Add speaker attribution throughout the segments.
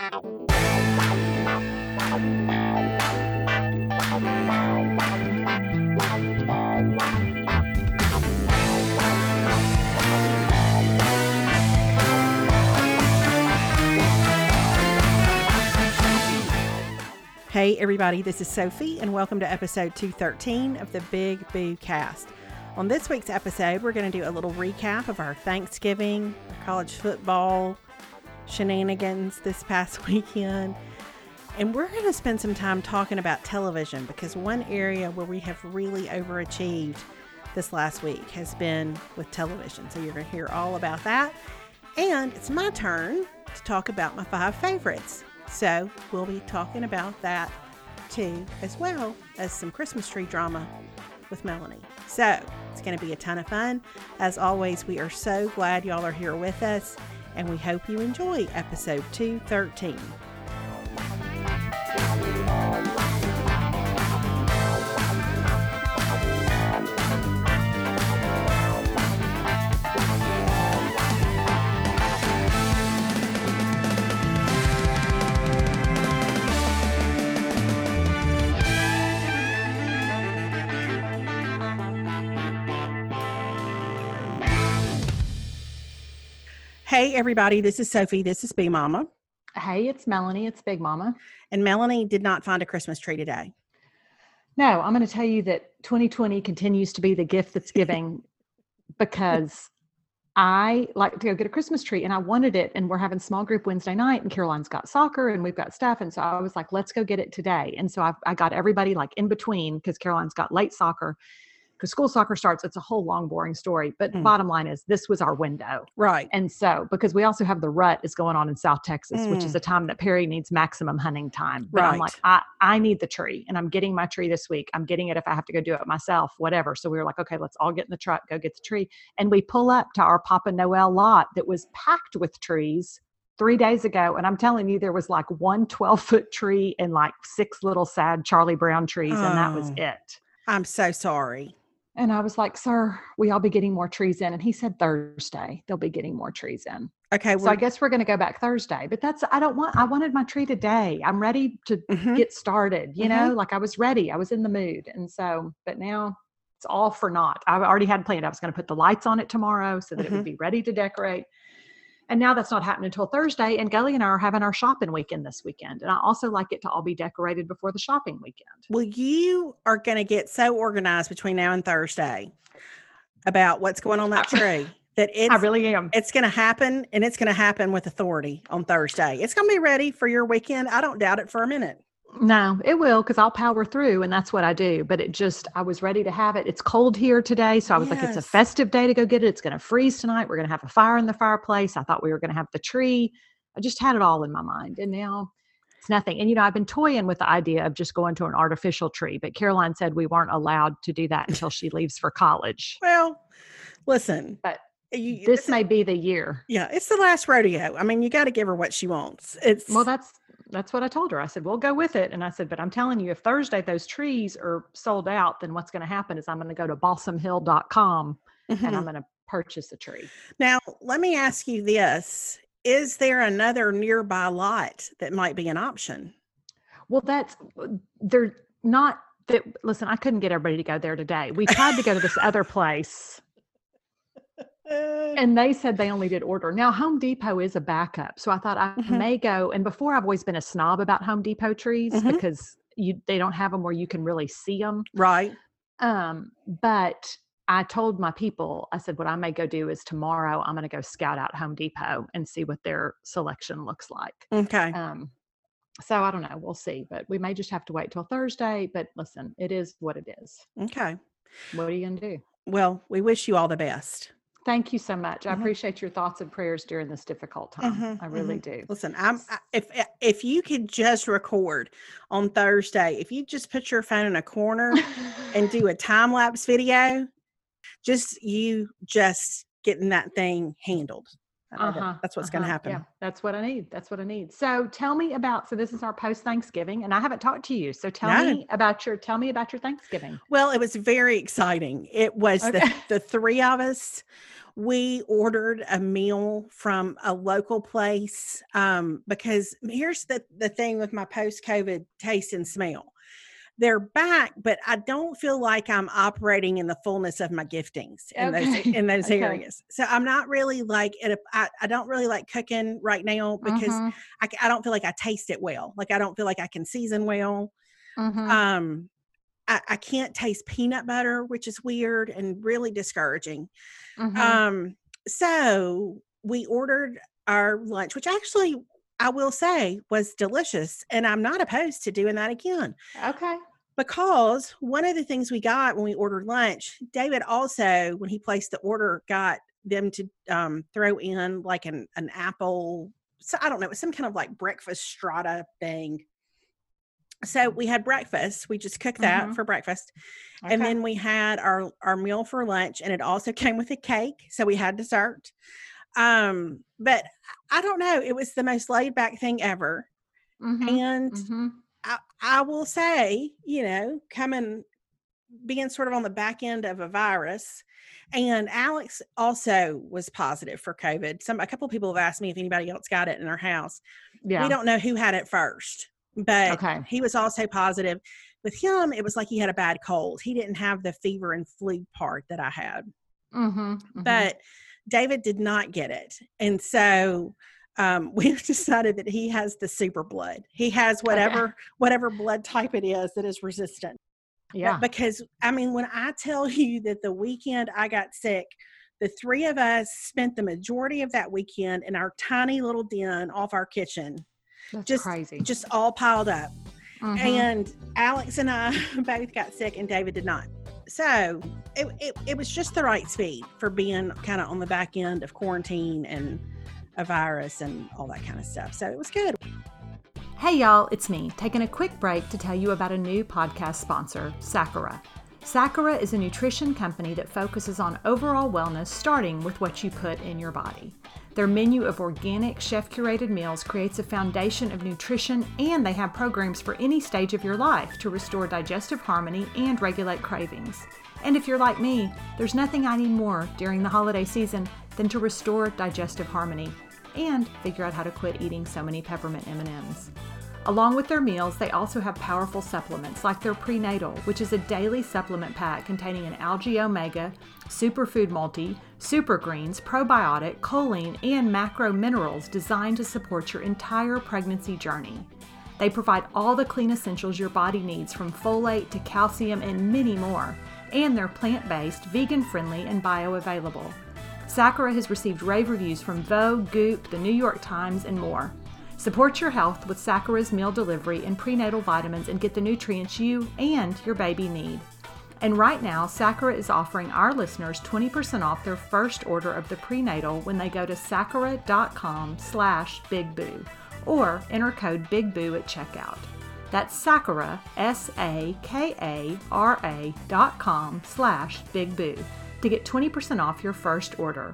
Speaker 1: Hey everybody, this is Sophie and welcome to episode 213 of the Big Boo Cast. On this week's episode, we're going to do a little recap of our Thanksgiving, our college football shenanigans this past weekend. And we're going to spend some time talking about television because one area where we have really overachieved this last week has been with television. So you're going to hear all about that. And it's my turn to talk about my 5 favorites. So we'll be talking about that too, as well as some Christmas tree drama with Melanie. So it's going to be a ton of fun. As always, we are so glad y'all are here with us, and we hope you enjoy episode 213. Hey everybody, this is Sophie. This is Big Mama.
Speaker 2: Hey, it's Melanie. It's Big Mama.
Speaker 1: And Melanie did not find a Christmas tree today.
Speaker 2: No, I'm going to tell you that 2020 continues to be the gift that's giving because I like to go get a Christmas tree and I wanted it, and we're having small group Wednesday night and Caroline's got soccer and we've got stuff. And so I was like, let's go get it today. And so I got everybody like in between because Caroline's got late soccer. Because school soccer starts, it's a whole long, boring story. But bottom line is this was our window.
Speaker 1: Right.
Speaker 2: And so, because we also have the rut is going on in South Texas, which is a time that Perry needs maximum hunting time. But I'm like, I need the tree and I'm getting my tree this week. I'm getting it if I have to go do it myself, whatever. So we were like, okay, let's all get in the truck, go get the tree. And we pull up to our Papa Noel lot that was packed with trees 3 days ago. And I'm telling you, there was like one 12-foot tree and like 6 little sad Charlie Brown trees. And that was it.
Speaker 1: I'm so sorry.
Speaker 2: And I was like, sir, we all be getting more trees in. And he said Thursday, they'll be getting more trees in.
Speaker 1: Okay.
Speaker 2: So I guess we're going to go back Thursday, but I wanted my tree today. I'm ready to get started, you know, like I was ready. I was in the mood. And so, but now it's all for naught. I already had planned. I was going to put the lights on it tomorrow so that it would be ready to decorate. And now that's not happening until Thursday. And Gully and I are having our shopping weekend this weekend. And I also like it to all be decorated before the shopping weekend.
Speaker 1: Well, you are going to get so organized between now and Thursday about what's going on that tree that I
Speaker 2: really am.
Speaker 1: It's going to happen, and it's going to happen with authority on Thursday. It's going to be ready for your weekend. I don't doubt it for a minute.
Speaker 2: No, it will, because I'll power through, and that's what I do. But I was ready to have it. It's cold here today, so I was like, it's a festive day to go get it. It's going to freeze tonight. We're going to have a fire in the fireplace. I thought we were going to have the tree. I just had it all in my mind, and now it's nothing. And, you know, I've been toying with the idea of just going to an artificial tree, but Caroline said we weren't allowed to do that until she leaves for college.
Speaker 1: Well, listen.
Speaker 2: But this may be the year.
Speaker 1: Yeah, it's the last rodeo. I mean, you got to give her what she wants.
Speaker 2: Well, that's what I told her. I said, we'll go with it. And I said, but I'm telling you, if Thursday those trees are sold out, then what's going to happen is I'm going to go to balsamhill.com and I'm going to purchase a tree.
Speaker 1: Now, let me ask you this. Is there another nearby lot that might be an option?
Speaker 2: Well, they're not that. Listen, I couldn't get everybody to go there today. We tried to go to this other place. And they said they only did order. Now, Home Depot is a backup. So I thought I may go. And before I've always been a snob about Home Depot trees because they don't have them where you can really see them.
Speaker 1: Right.
Speaker 2: But I told my people, I said, what I may go do is tomorrow I'm going to go scout out Home Depot and see what their selection looks like.
Speaker 1: Okay.
Speaker 2: So I don't know. We'll see. But we may just have to wait till Thursday. But listen, it is what it is.
Speaker 1: Okay.
Speaker 2: What are you going to do?
Speaker 1: Well, we wish you all the best.
Speaker 2: Thank you so much. I appreciate your thoughts and prayers during this difficult time. I really do.
Speaker 1: Listen, if you could just record on Thursday, if you just put your phone in a corner and do a time-lapse video, just getting that thing handled. I know that's what's going to happen.
Speaker 2: Yeah, that's what I need. That's what I need. So tell me about, so this is our post Thanksgiving and I haven't talked to you. So tell me about your Thanksgiving.
Speaker 1: Well, it was very exciting. It was the three of us. We ordered a meal from a local place because here's the thing with my post-COVID taste and smell. They're back, but I don't feel like I'm operating in the fullness of my giftings in those areas. So I'm not really like I don't really like cooking right now because I don't feel like I taste it well. Like I don't feel like I can season well. I can't taste peanut butter, which is weird and really discouraging. So we ordered our lunch, which actually I will say was delicious. And I'm not opposed to doing that again.
Speaker 2: Okay.
Speaker 1: Because one of the things we got when we ordered lunch, David also, when he placed the order, got them to throw in like an apple. So I don't know, it was some kind of like breakfast strata thing. So we had breakfast. We just cooked that for breakfast. Okay. And then we had our meal for lunch, and it also came with a cake. So we had dessert. But I don't know. It was the most laid back thing ever. And I will say, being sort of on the back end of a virus, and Alex also was positive for COVID. A couple of people have asked me if anybody else got it in our house. Yeah. We don't know who had it first, but he was also positive. With him, it was like he had a bad cold. He didn't have the fever and flu part that I had. But David did not get it. And so we've decided that he has the super blood. He has whatever blood type it is that is resistant. Yeah. But because, when I tell you that the weekend I got sick, the three of us spent the majority of that weekend in our tiny little den off our kitchen.
Speaker 2: That's crazy.
Speaker 1: Just all piled up. And Alex and I both got sick and David did not. So it was just the right speed for being kind of on the back end of quarantine and a virus and all that kind of stuff. So it was good.
Speaker 2: Hey y'all, it's me, taking a quick break to tell you about a new podcast sponsor, Sakura. Sakura is a nutrition company that focuses on overall wellness, starting with what you put in your body. Their menu of organic, chef-curated meals creates a foundation of nutrition, and they have programs for any stage of your life to restore digestive harmony and regulate cravings. And if you're like me, there's nothing I need more during the holiday season than to restore digestive harmony and figure out how to quit eating so many peppermint M&Ms. Along with their meals, they also have powerful supplements like their prenatal, which is a daily supplement pack containing an algae omega, superfood multi, super greens, probiotic, choline, and macro minerals designed to support your entire pregnancy journey. They provide all the clean essentials your body needs, from folate to calcium and many more, and they're plant-based, vegan-friendly, and bioavailable. Sakura has received rave reviews from Vogue, Goop, the New York Times, and more. Support your health with Sakura's meal delivery and prenatal vitamins and get the nutrients you and your baby need. And right now, Sakura is offering our listeners 20% off their first order of the prenatal when they go to sakura.com/bigboo or enter code BIGBOO at checkout. That's Sakura, SAKARA.com/bigboo to get 20% off your first order.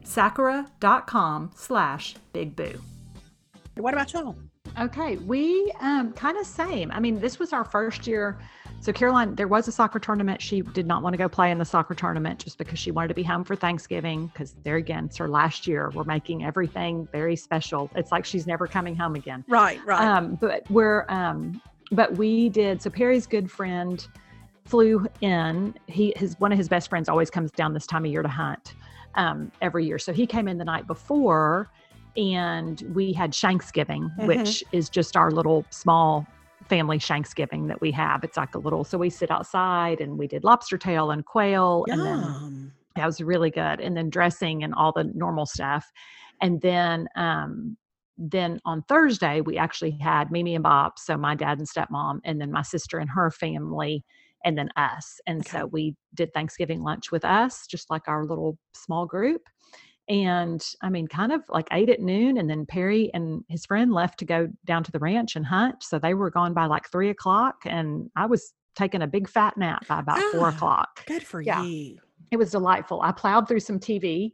Speaker 2: Sakura.com/bigboo.
Speaker 1: What about y'all?
Speaker 2: Okay, we kind of same. This was our first year. So Caroline, there was a soccer tournament. She did not want to go play in the soccer tournament just because she wanted to be home for Thanksgiving, because there again, it's her last year. We're making everything very special. It's like she's never coming home again.
Speaker 1: Right.
Speaker 2: But we did. So Perry's good friend flew in. One of his best friends always comes down this time of year to hunt every year. So he came in the night before, and we had Shanksgiving, which is just our little small family Shanksgiving that we have. It's like so we sit outside and we did lobster tail and quail.
Speaker 1: Yum.
Speaker 2: And then that was really good. And then dressing and all the normal stuff. And then on Thursday, we actually had Mimi and Bob. So my dad and stepmom, and then my sister and her family, and then us. And so we did Thanksgiving lunch with us, just like our little small group. And kind of like ate at noon, and then Perry and his friend left to go down to the ranch and hunt. So they were gone by like 3:00, and I was taking a big fat nap by about 4:00.
Speaker 1: Good for you.
Speaker 2: It was delightful. I plowed through some TV.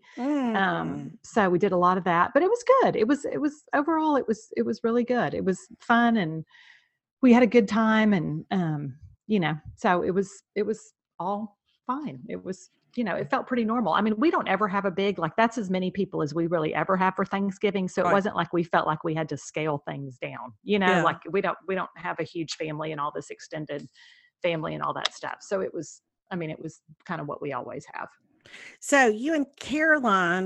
Speaker 2: So we did a lot of that, but it was good. It was overall, it was really good. It was fun and we had a good time and, so it was all fine. It was, it felt pretty normal. I mean, we don't ever have a big, like that's as many people as we really ever have for Thanksgiving. So it wasn't like we felt like we had to scale things down, like we don't have a huge family and all this extended family and all that stuff. So it was kind of what we always have.
Speaker 1: So you and Caroline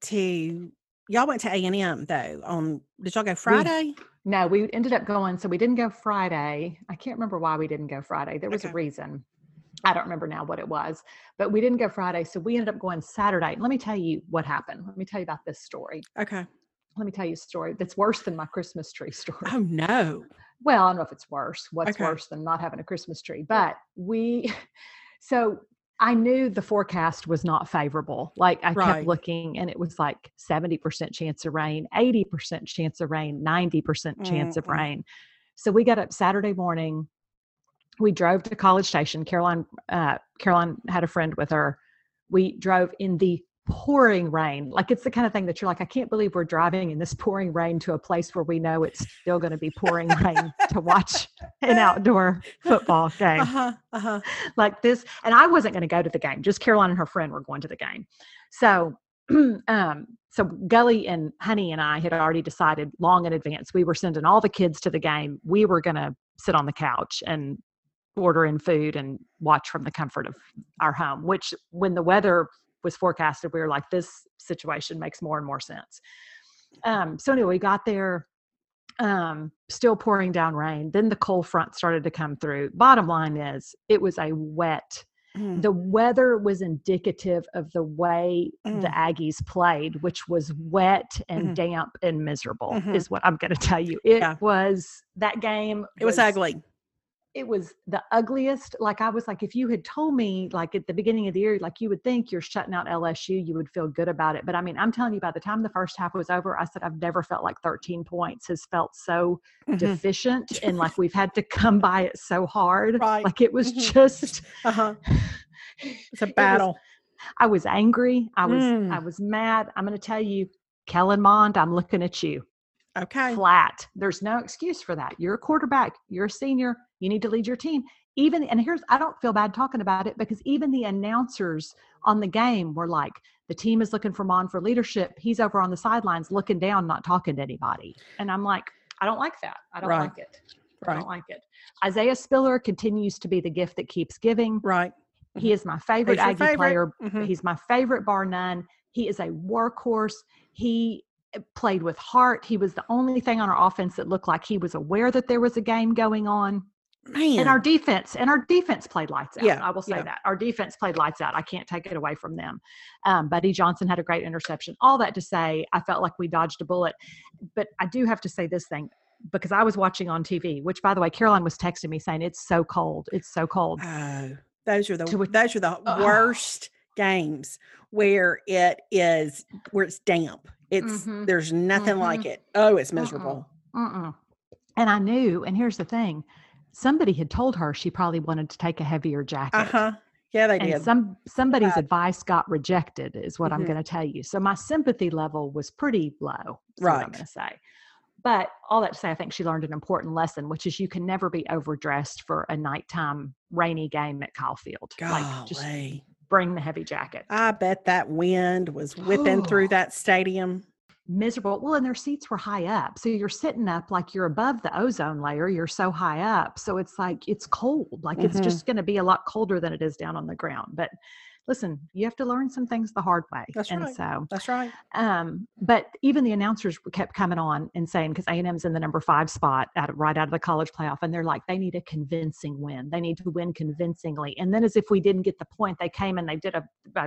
Speaker 1: y'all went to A&M though. Did y'all go Friday?
Speaker 2: No, we ended up going. So we didn't go Friday. I can't remember why we didn't go Friday. There was a reason. I don't remember now what it was, but we didn't go Friday. So we ended up going Saturday. Let me tell you what happened. Let me tell you about this story.
Speaker 1: Okay.
Speaker 2: Let me tell you a story that's worse than my Christmas tree story.
Speaker 1: Oh no.
Speaker 2: Well, I don't know if it's worse. What's worse than not having a Christmas tree? But so I knew the forecast was not favorable. Like I kept looking and it was like 70% chance of rain, 80% chance of rain, 90% chance of rain. So we got up Saturday morning. We drove to College Station. Caroline had a friend with her. We drove in the pouring rain. Like it's the kind of thing that you're like, I can't believe we're driving in this pouring rain to a place where we know it's still going to be pouring rain to watch an outdoor football game. Like this. And I wasn't going to go to the game. Just Caroline and her friend were going to the game. So, so Gully and Honey and I had already decided long in advance, we were sending all the kids to the game. We were going to sit on the couch and order in food and watch from the comfort of our home, which when the weather was forecasted, we were like, this situation makes more and more sense. So anyway, we got there, still pouring down rain. Then the cold front started to come through. Bottom line is it was a wet, the weather was indicative of the way the Aggies played, which was wet and damp and miserable is what I'm going to tell you. It was that game.
Speaker 1: It was ugly.
Speaker 2: It was the ugliest. Like I was like, if you had told me like at the beginning of the year, like you would think you're shutting out LSU, you would feel good about it. But I mean, I'm telling you, by the time the first half was over, I said, I've never felt like 13 points has felt so deficient. And like, we've had to come by it so hard. Like it was just,
Speaker 1: it's a battle.
Speaker 2: I was angry. I was mad. I'm going to tell you, Kellen Mond, I'm looking at you.
Speaker 1: Okay.
Speaker 2: Flat. There's no excuse for that. You're a quarterback. You're a senior. You need to lead your team. I don't feel bad talking about it because even the announcers on the game were like, the team is looking for Mond for leadership. He's over on the sidelines looking down, not talking to anybody. And I'm like, I don't like that. I don't like it. I don't like it. Isaiah Spiller continues to be the gift that keeps giving.
Speaker 1: Right.
Speaker 2: He is my favorite Aggie player. He's my favorite bar none. He is a workhorse. He played with heart. He was the only thing on our offense that looked like he was aware that there was a game going on.
Speaker 1: Man.
Speaker 2: And our defense played lights out. Yeah, I will say that. Our defense played lights out. I can't take it away from them. Buddy Johnson had a great interception. All that to say, I felt like we dodged a bullet. But I do have to say this thing, because I was watching on TV, which, by the way, Caroline was texting me saying, it's so cold. It's so cold.
Speaker 1: Oh, those are the worst games where it's damp. It's there's nothing like it. Oh, it's miserable.
Speaker 2: And I knew, and here's the thing, somebody had told her she probably wanted to take a hevier jacket.
Speaker 1: Yeah, they did.
Speaker 2: Somebody's advice got rejected is what I'm going to tell you. So my sympathy level was pretty low. Right. What I'm going to say. But all that to say, I think she learned an important lesson, which is you can never be overdressed for a nighttime rainy game at Kyle Field.
Speaker 1: Golly.
Speaker 2: Like, just bring the heavy jacket.
Speaker 1: I bet that wind was whipping through that stadium.
Speaker 2: Miserable. Well, and their seats were high up. So you're sitting up like you're above the ozone layer. You're so high up. So it's like, it's cold. Like it's just going to be a lot colder than it is down on the ground. But listen, you have to learn some things the hard way.
Speaker 1: That's right.
Speaker 2: But even the announcers kept coming on and saying, because A&M's in the number 5 spot right out of the college playoff. And they're like, they need a convincing win. They need to win convincingly. And then as if we didn't get the point, they came and they did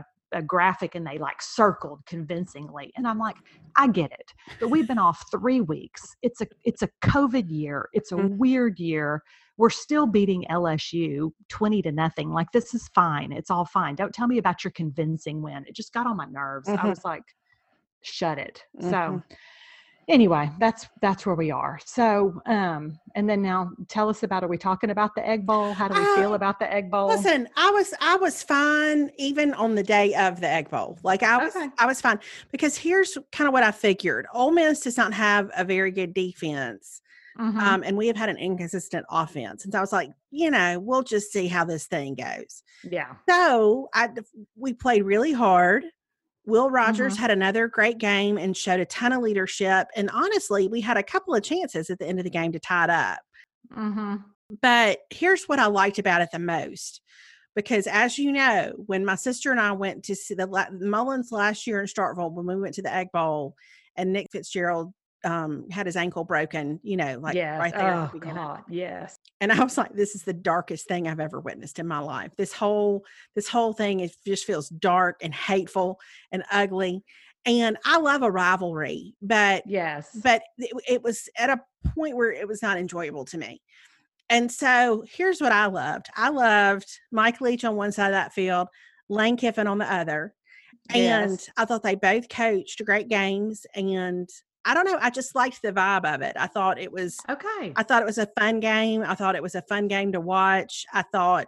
Speaker 2: a graphic and they like circled convincingly. And I'm like, I get it, but we've been off 3 weeks. It's a COVID year. It's a weird year. We're still beating LSU 20-0. Like, this is fine. It's all fine. Don't tell me about your convincing win. It just got on my nerves. I was like, shut it. So anyway, that's where we are. So, and then now tell us about, are we talking about the Egg Bowl? How do we feel about the Egg Bowl?
Speaker 1: Listen, I was fine even on the day of the Egg Bowl. Like I was fine because here's kind of what I figured. Ole Miss does not have a very good defense. And we have had an inconsistent offense. And so I was like, we'll just see how this thing goes.
Speaker 2: Yeah.
Speaker 1: So we played really hard. Will Rogers had another great game and showed a ton of leadership. And honestly, we had a couple of chances at the end of the game to tie it up. But here's what I liked about it the most. Because as you know, when my sister and I went to see the Mullins last year in Starkville, when we went to the Egg Bowl and Nick Fitzgerald had his ankle broken, right there.
Speaker 2: Oh God, yes.
Speaker 1: And I was like, this is the darkest thing I've ever witnessed in my life. This whole thing, it just feels dark and hateful and ugly. And I love a rivalry, but it was at a point where it was not enjoyable to me. And so here's what I loved. I loved Mike Leach on one side of that field, Lane Kiffin on the other. And I thought they both coached great games. And I don't know. I just liked the vibe of it. I thought it was
Speaker 2: okay.
Speaker 1: I thought it was a fun game. I thought it was a fun game to watch. I thought,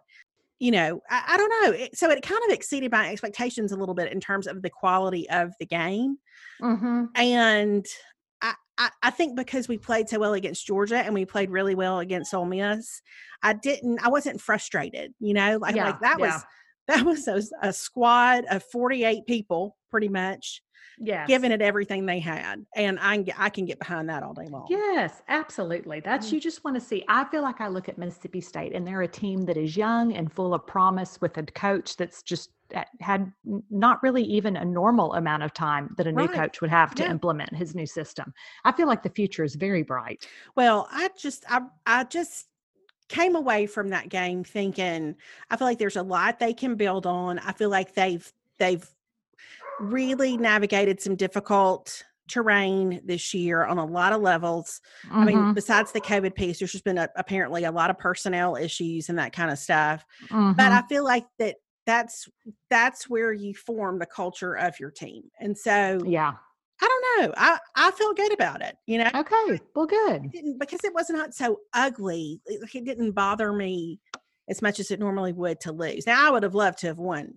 Speaker 1: I don't know. So it kind of exceeded my expectations a little bit in terms of the quality of the game. And I think because we played so well against Georgia and we played really well against Ole Miss, I wasn't frustrated, that was a squad of 48 people pretty much.
Speaker 2: Yes.
Speaker 1: Giving it everything they had. And I can get behind that all day long.
Speaker 2: Yes, absolutely. That's, you just want to see. I feel like I look at Mississippi State and they're a team that is young and full of promise with a coach that's just had not really even a normal amount of time that a new coach would have to implement his new system. I feel like the future is very bright.
Speaker 1: Well, I just came away from that game thinking, I feel like there's a lot they can build on. I feel like they've really navigated some difficult terrain this year on a lot of levels. I mean, besides the COVID piece, there's just been apparently a lot of personnel issues and that kind of stuff. But I feel like that's where you form the culture of your team. And so, I don't know. I feel good about it,
Speaker 2: Okay. Well, good.
Speaker 1: Because it was not so ugly. It didn't bother me as much as it normally would to lose. Now, I would have loved to have won,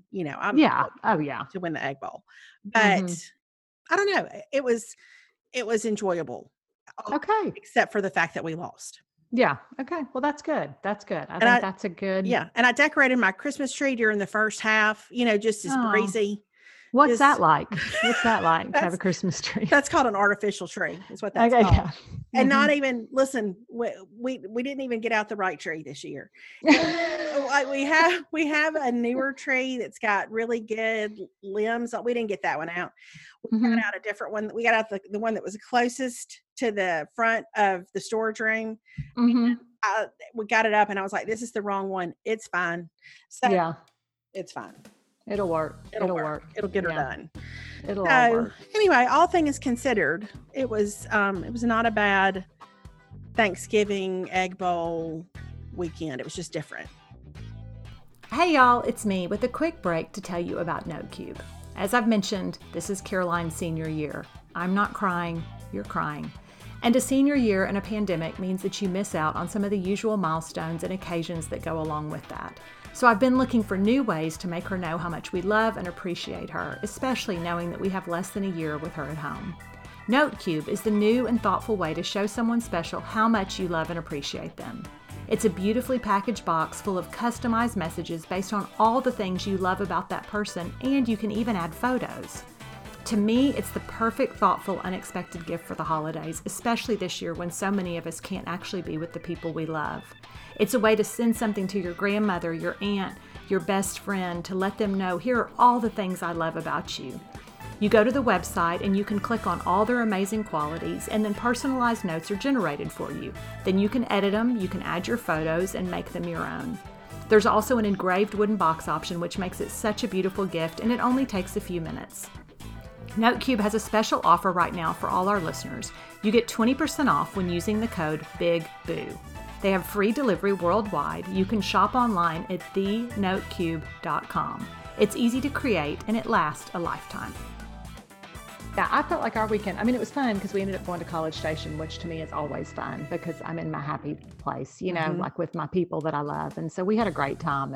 Speaker 1: to win the Egg Bowl. But I don't know. It was enjoyable.
Speaker 2: Okay.
Speaker 1: Except for the fact that we lost.
Speaker 2: Yeah. Okay. Well, that's good. That's good. I think that's a good.
Speaker 1: Yeah. And I decorated my Christmas tree during the first half, just as breezy.
Speaker 2: What's that like? What's that like to have a Christmas tree?
Speaker 1: That's called an artificial tree is what that's called. Yeah. And not even, listen, we didn't even get out the right tree this year. we have a newer tree that's got really good limbs. We didn't get that one out. We got out a different one. We got out the one that was closest to the front of the storage room. We got it up and I was like, this is the wrong one. It's fine. So it's fine.
Speaker 2: It'll work. It'll work.
Speaker 1: It'll get her done.
Speaker 2: It'll all work.
Speaker 1: Anyway, all things considered, it was not a bad Thanksgiving Egg Bowl weekend. It was just different.
Speaker 2: Hey y'all, it's me with a quick break to tell you about NoteCube. As I've mentioned, this is Caroline's senior year. I'm not crying, you're crying. And a senior year in a pandemic means that you miss out on some of the usual milestones and occasions that go along with that. So I've been looking for new ways to make her know how much we love and appreciate her, especially knowing that we have less than a year with her at home. NoteCube is the new and thoughtful way to show someone special how much you love and appreciate them. It's a beautifully packaged box full of customized messages based on all the things you love about that person, and you can even add photos. To me, it's the perfect, thoughtful, unexpected gift for the holidays, especially this year when so many of us can't actually be with the people we love. It's a way to send something to your grandmother, your aunt, your best friend, to let them know, here are all the things I love about you. You go to the website and you can click on all their amazing qualities, and then personalized notes are generated for you. Then you can edit them, you can add your photos, and make them your own. There's also an engraved wooden box option, which makes it such a beautiful gift, and it only takes a few minutes. NoteCube has a special offer right now for all our listeners. You get 20% off when using the code BIGBOO. They have free delivery worldwide. You can shop online at thenotecube.com. It's easy to create and it lasts a lifetime. Yeah, I felt like our weekend, I mean, it was fun because we ended up going to College Station, which to me is always fun because I'm in my happy place, like with my people that I love. And so we had a great time.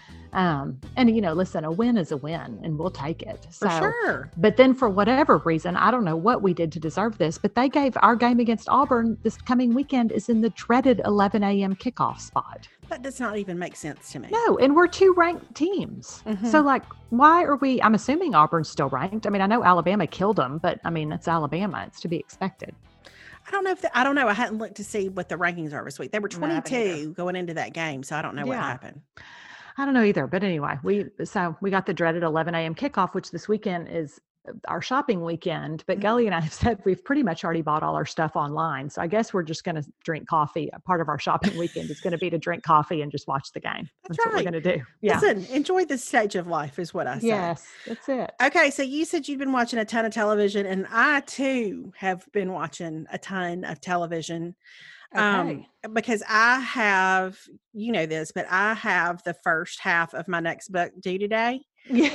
Speaker 2: And listen, a win is a win and we'll take it.
Speaker 1: For sure.
Speaker 2: But then for whatever reason, I don't know what we did to deserve this, but they gave our game against Auburn this coming weekend is in the dreaded 11 a.m. kickoff spot.
Speaker 1: That does not even make sense to me.
Speaker 2: No, and we're 2 ranked teams. So why are we, I'm assuming Auburn's still ranked. I mean, I know Alabama killed them, but I mean, it's Alabama. It's to be expected.
Speaker 1: I don't know I don't know. I hadn't looked to see what the rankings are this week. They were 22 going into that game. So I don't know what happened.
Speaker 2: I don't know either. But anyway, we got the dreaded 11 a.m. kickoff, which this weekend is our shopping weekend. But Gully and I have said we've pretty much already bought all our stuff online. So I guess we're just going to drink coffee. A part of our shopping weekend is going to be to drink coffee and just watch the game. That's right. What we're going to do. Yeah.
Speaker 1: Listen, enjoy this stage of life is what I say.
Speaker 2: Yes, that's it.
Speaker 1: Okay. So you said you've been watching a ton of television, and I too have been watching a ton of television.
Speaker 2: Okay.
Speaker 1: Because I have, you know this, but I have the first half of my next book due today.
Speaker 2: Yeah.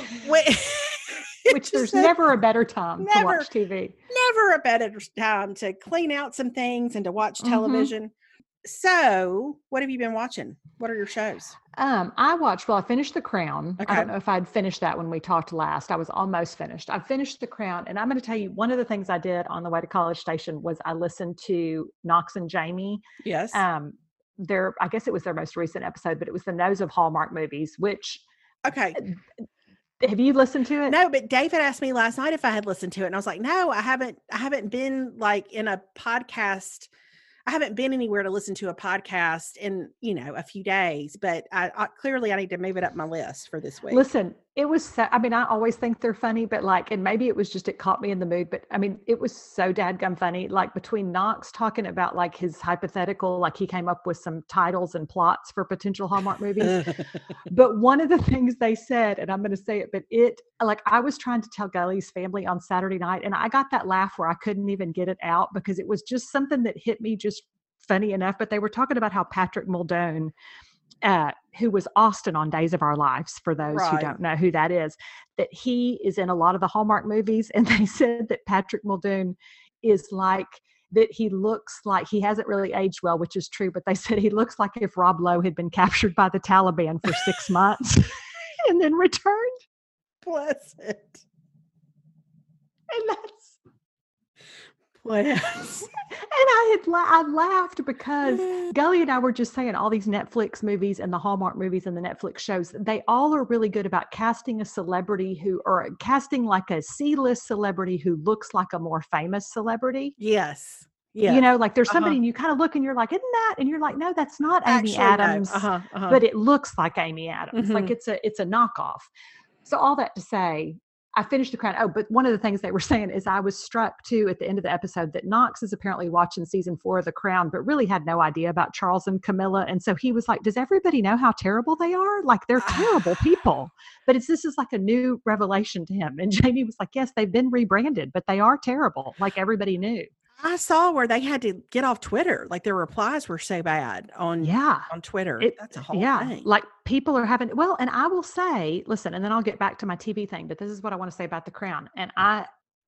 Speaker 2: Which there's never a better time to watch TV.
Speaker 1: Never a better time to clean out some things and to watch television. So what have you been watching? What are your shows?
Speaker 2: I finished The Crown.
Speaker 1: Okay.
Speaker 2: I don't know if I'd finished that when we talked last. I was almost finished. I finished The Crown, and I'm going to tell you, one of the things I did on the way to College Station was I listened to Knox and Jamie.
Speaker 1: Yes.
Speaker 2: I guess it was their most recent episode, but it was the Nose of Hallmark Movies, which.
Speaker 1: Okay.
Speaker 2: Have you listened to it?
Speaker 1: No, but David asked me last night if I had listened to it, and I was like, no, I haven't been like in a podcast. I haven't been anywhere to listen to a podcast in, a few days, but I clearly I need to move it up my list for this week.
Speaker 2: Listen, it was, I always think they're funny, but and maybe it was just, it caught me in the mood, but it was so dadgum funny. Like between Knox talking about like his hypothetical, like he came up with some titles and plots for potential Hallmark movies. But one of the things they said, and I'm going to say it, but I was trying to tell Gully's family on Saturday night, and I got that laugh where I couldn't even get it out because it was just something that hit me just funny enough. But they were talking about how Patrick Muldoon, who was Austin on Days of Our Lives, for those who don't know who that is, that he is in a lot of the Hallmark movies. And they said that Patrick Muldoon is like, that he looks like he hasn't really aged well, which is true. But they said he looks like if Rob Lowe had been captured by the Taliban for 6 months and then returned.
Speaker 1: Bless it.
Speaker 2: And that's.
Speaker 1: Bless.
Speaker 2: And I laughed because Gully and I were just saying all these Netflix movies and the Hallmark movies and the Netflix shows, they all are really good about casting a celebrity or casting like a C-list celebrity who looks like a more famous celebrity.
Speaker 1: Yes. Yeah.
Speaker 2: Like there's somebody and you kind of look and you're like, isn't that? And you're like, no, that's not Amy Adams,
Speaker 1: no.
Speaker 2: But it looks like Amy Adams.
Speaker 1: Mm-hmm.
Speaker 2: Like it's a knockoff. So all that to say, I finished The Crown. Oh, but one of the things they were saying is I was struck too at the end of the episode that Knox is apparently watching season 4 of The Crown, but really had no idea about Charles and Camilla. And so he was like, does everybody know how terrible they are? Like they're terrible people, but this is like a new revelation to him. And Jamie was like, yes, they've been rebranded, but they are terrible. Like everybody knew.
Speaker 1: I saw where they had to get off Twitter. Like their replies were so bad on Twitter. That's a whole thing.
Speaker 2: Like people are having, and I will say, listen, and then I'll get back to my TV thing, but this is what I want to say about The Crown. And I'm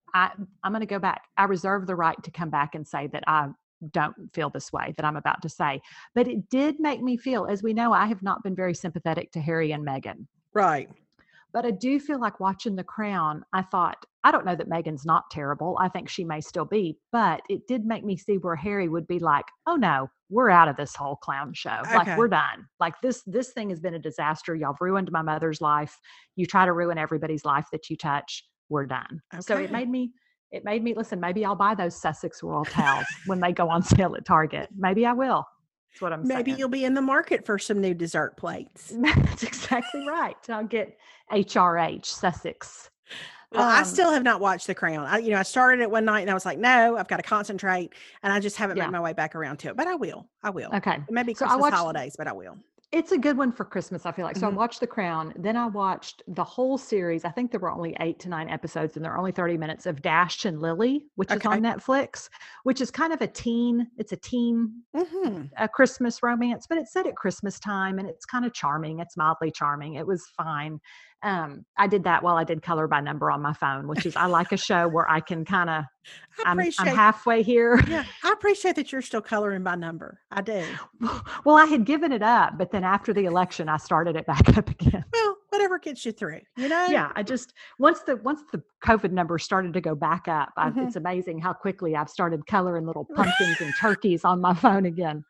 Speaker 2: going to go back. I reserve the right to come back and say that I don't feel this way that I'm about to say, but it did make me feel, as we know, I have not been very sympathetic to Harry and Meghan.
Speaker 1: Right.
Speaker 2: But I do feel like watching The Crown, I thought, I don't know that Meghan's not terrible. I think she may still be, but it did make me see where Harry would be like, oh no, we're out of this whole clown show. Okay. Like we're done. Like this thing has been a disaster. Y'all have ruined my mother's life. You try to ruin everybody's life that you touch. We're done. Okay. So it made me listen, maybe I'll buy those Sussex Royal towels when they go on sale at Target. Maybe I will. That's what I'm saying.
Speaker 1: Maybe you'll be in the market for some new dessert plates.
Speaker 2: That's exactly right. I'll get HRH Sussex.
Speaker 1: Well, I still have not watched The Crown. I started it one night and I was like, no, I've got to concentrate. And I just haven't made my way back around to it, but I will.
Speaker 2: Okay.
Speaker 1: Maybe Christmas holidays, but I will.
Speaker 2: It's a good one for Christmas, I feel like. So I watched The Crown. Then I watched the whole series. I think there were only 8 to 9 episodes and they're only 30 minutes of Dash and Lily, which is on Netflix, which is kind of a teen a Christmas romance, but it's set at Christmas time and it's kind of charming. It's mildly charming. It was fine. I did that while I did Color by Number on my phone, which is, I like a show where I can kind of, I'm halfway here.
Speaker 1: Yeah. I appreciate that you're still coloring by number. I do.
Speaker 2: Well, I had given it up, but then after the election, I started it back up again.
Speaker 1: Well, whatever gets you through, you know?
Speaker 2: Yeah. Once the COVID numbers started to go back up, it's amazing how quickly I've started coloring little pumpkins and turkeys on my phone again.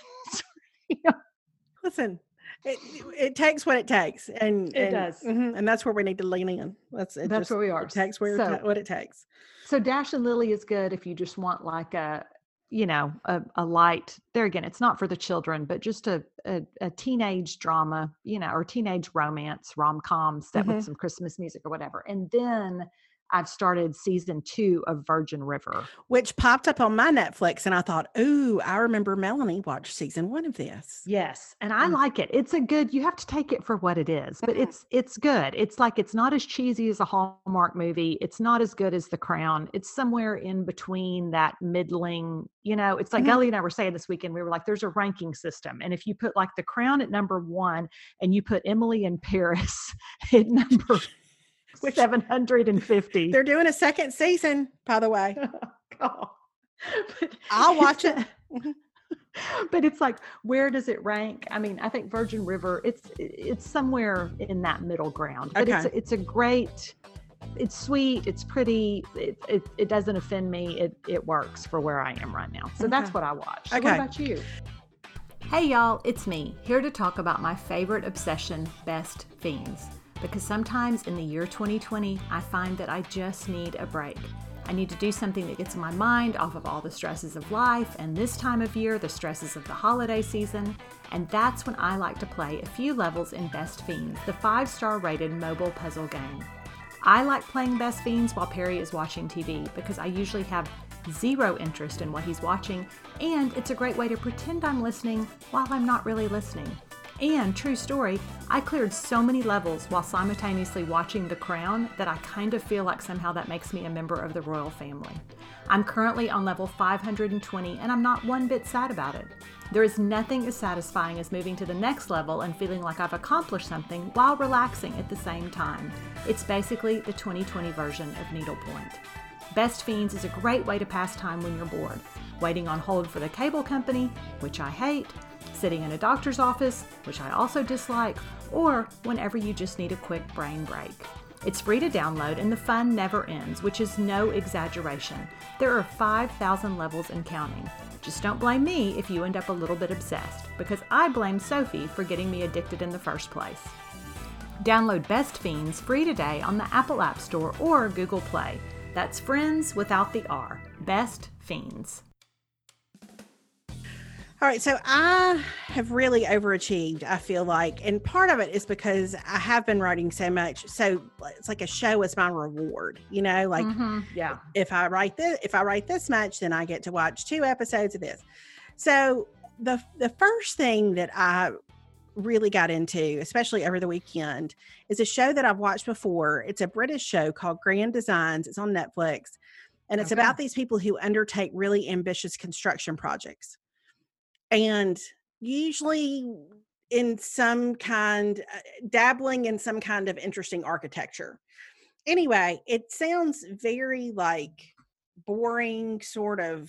Speaker 1: Listen, it takes what it takes, and
Speaker 2: it does,
Speaker 1: and that's where we need to lean in. That's where we are. It takes what it takes.
Speaker 2: So Dash and Lily is good if you just want like a light. There again, it's not for the children, but just a teenage drama, or teenage romance rom-com set with some Christmas music or whatever. And then I've started season 2 of Virgin River,
Speaker 1: which popped up on my Netflix. And I thought, ooh, I remember Melanie watched season 1 of this.
Speaker 2: Yes. And I like it. It's you have to take it for what it is, but it's good. It's like, it's not as cheesy as a Hallmark movie. It's not as good as The Crown. It's somewhere in between that middling, it's like Ellie and I were saying this weekend, we were like, there's a ranking system. And if you put like The Crown at number 1 and you put Emily in Paris at number 750.
Speaker 1: They're doing a second season, by the way.
Speaker 2: Oh,
Speaker 1: I'll watch it.
Speaker 2: But it's like, where does it rank? I mean, I think Virgin River, it's somewhere in that middle ground. But it's a great, it's sweet, it's pretty, it doesn't offend me. It works for where I am right now. So that's what I watch. So what about you?
Speaker 3: Hey y'all, it's me, here to talk about my favorite obsession, Best Fiends. Because sometimes in the year 2020, I find that I just need a break. I need to do something that gets my mind off of all the stresses of life, and this time of year, the stresses of the holiday season. And that's when I like to play a few levels in Best Fiends, the 5-star rated mobile puzzle game. I like playing Best Fiends while Perry is watching TV because I usually have zero interest in what he's watching, and it's a great way to pretend I'm listening while I'm not really listening. And true story, I cleared so many levels while simultaneously watching The Crown that I kind of feel like somehow that makes me a member of the royal family. I'm currently on level 520 and I'm not one bit sad about it. There is nothing as satisfying as moving to the next level and feeling like I've accomplished something while relaxing at the same time. It's basically the 2020 version of Needlepoint. Best Fiends is a great way to pass time when you're bored. Waiting on hold for the cable company, which I hate, sitting in a doctor's office, which I also dislike, or whenever you just need a quick brain break. It's free to download and the fun never ends, which is no exaggeration. There are 5,000 levels and counting. Just don't blame me if you end up a little bit obsessed, because I blame Sophie for getting me addicted in the first place. Download Best Fiends free today on the Apple App Store or Google Play. That's Friends without the R. Best Fiends.
Speaker 1: All right, so I have really overachieved, I feel like, and part of it is because I have been writing so much. So it's like a show is my reward, like
Speaker 2: yeah.
Speaker 1: If I write this much, then I get to watch 2 episodes of this. So the first thing that I really got into, especially over the weekend, is a show that I've watched before. It's a British show called Grand Designs. It's on Netflix, and it's about these people who undertake really ambitious construction projects. And usually in some kind, dabbling in some kind of interesting architecture. Anyway, it sounds very like boring sort of,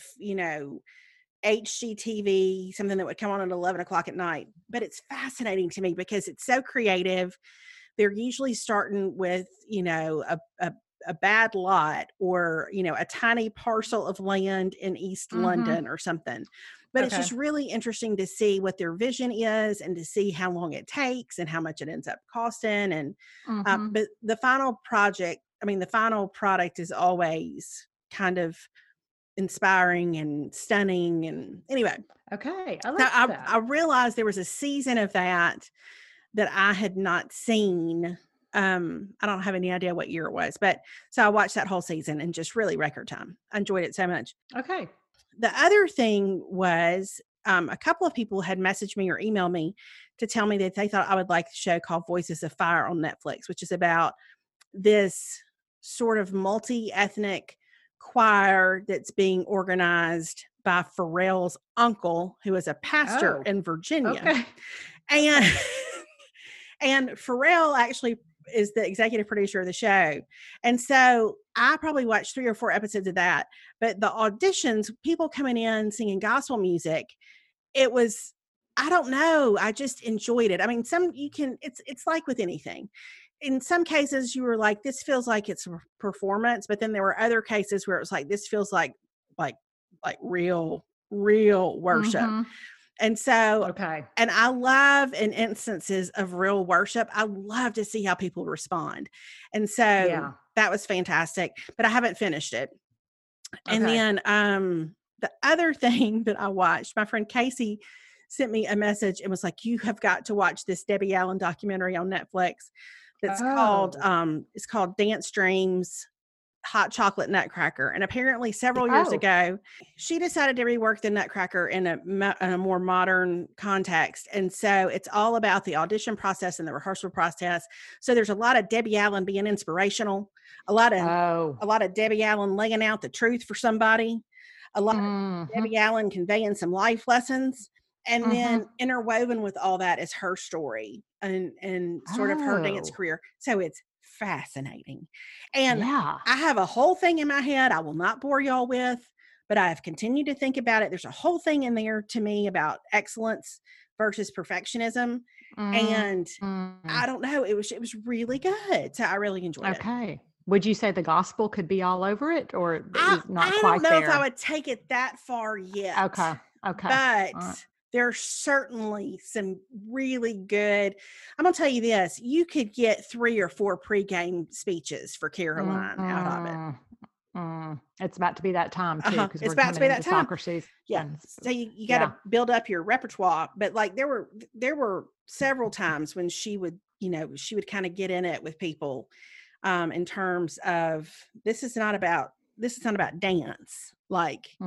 Speaker 1: HGTV, something that would come on at 11 o'clock at night. But it's fascinating to me because it's so creative. They're usually starting with, a bad lot or, a tiny parcel of land in East London or something. But it's just really interesting to see what their vision is and to see how long it takes and how much it ends up costing. And but the final product is always kind of inspiring and stunning. And anyway, I realized there was a season of that I had not seen. I don't have any idea what year it was, but so I watched that whole season in just really record time. I enjoyed it so much.
Speaker 2: Okay.
Speaker 1: The other thing was a couple of people had messaged me or emailed me to tell me that they thought I would like the show called Voices of Fire on Netflix, which is about this sort of multi-ethnic choir that's being organized by Pharrell's uncle, who is a pastor in Virginia.
Speaker 2: Okay.
Speaker 1: And Pharrell actually is the executive producer of the show. And so I probably watched 3 or 4 episodes of that. But the auditions, people coming in singing gospel music, it was, I don't know, I just enjoyed it. I mean, it's like with anything. In some cases you were like, this feels like it's a performance, but then there were other cases where it was like, this feels like real worship.
Speaker 2: Mm-hmm.
Speaker 1: And so,
Speaker 2: Okay.
Speaker 1: and I love in instances of real worship, I love to see how people respond. And so that was fantastic, but I haven't finished it.
Speaker 2: Okay.
Speaker 1: And then the other thing that I watched, my friend Casey sent me a message and was like, you have got to watch this Debbie Allen documentary on Netflix that's called Dance Dreams Hot Chocolate Nutcracker. And apparently several years ago, she decided to rework the Nutcracker in a more modern context. And so it's all about the audition process and the rehearsal process. So there's a lot of Debbie Allen being inspirational, a lot of Debbie Allen laying out the truth for somebody, a lot of Debbie Allen conveying some life lessons. And then interwoven with all that is her story and sort of her dance career. So it's fascinating. And I have a whole thing in my head I will not bore y'all with, but I have continued to think about it. There's a whole thing in there to me about excellence versus perfectionism. And I don't know, it was really good. So I really enjoyed it.
Speaker 2: Okay. Would you say the gospel could be all over it, or not
Speaker 1: I
Speaker 2: quite
Speaker 1: don't know
Speaker 2: there?
Speaker 1: if I would take it that far yet.
Speaker 2: Okay.
Speaker 1: But there's certainly some really good. I'm going to tell you this. You could get 3 or 4 pregame speeches for Caroline out of it.
Speaker 2: It's about to be that time too.
Speaker 1: It's about to be that time.
Speaker 2: Soccer season.
Speaker 1: Yeah. So you got to build up your repertoire. But like there were several times when she would kind of get in it with people in terms of this is not about dance. Like, so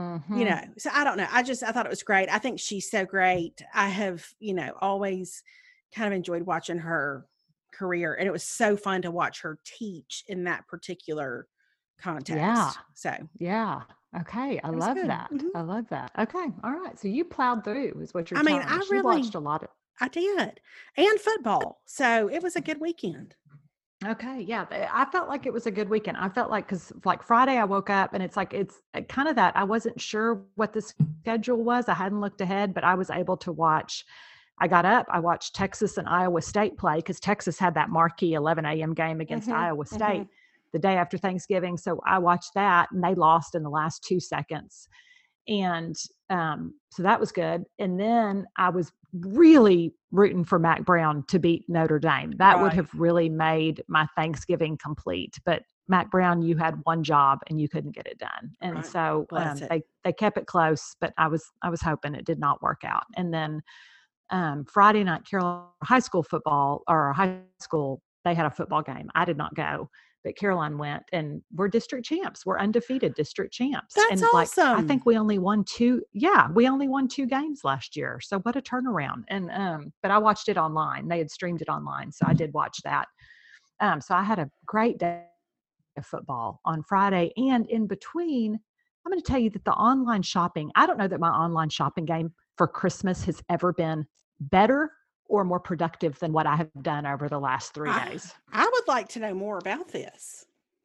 Speaker 1: I don't know. I thought it was great. I think she's so great. I have, always kind of enjoyed watching her career, and it was so fun to watch her teach in that particular context.
Speaker 2: Yeah.
Speaker 1: So,
Speaker 2: yeah. Okay. I love that. I love that. Okay. All right. So you plowed through is what you're telling me. I watched a lot of.
Speaker 1: I did. And football. So it was a good weekend.
Speaker 2: Okay. Yeah. I felt like it was a good weekend. I felt like, cause like Friday I woke up and it's kind of that I wasn't sure what the schedule was. I hadn't looked ahead, but I was able to watch. I got up, I watched Texas and Iowa State play because Texas had that marquee 11 a.m. game against Iowa State the day after Thanksgiving. So I watched that and they lost in the last 2 seconds. And so that was good. And then I was really rooting for Mac Brown to beat Notre Dame. That would have really made my Thanksgiving complete. But Mac Brown, you had one job and you couldn't get it done. And so they kept it close, but I was hoping it did not work out. And then Friday night, Carolina high school, they had a football game. I did not go. But Caroline went, and we're district champs. We're undefeated district champs.
Speaker 1: That's awesome.
Speaker 2: I think we only won 2. Yeah, we only won 2 games last year. So what a turnaround. And but I watched it online. They had streamed it online, so I did watch that. So I had a great day of football on Friday, and in between, I'm going to tell you that the online shopping. I don't know that my online shopping game for Christmas has ever been better or more productive than what I have done over the last 3 days.
Speaker 1: I would like to know more about this.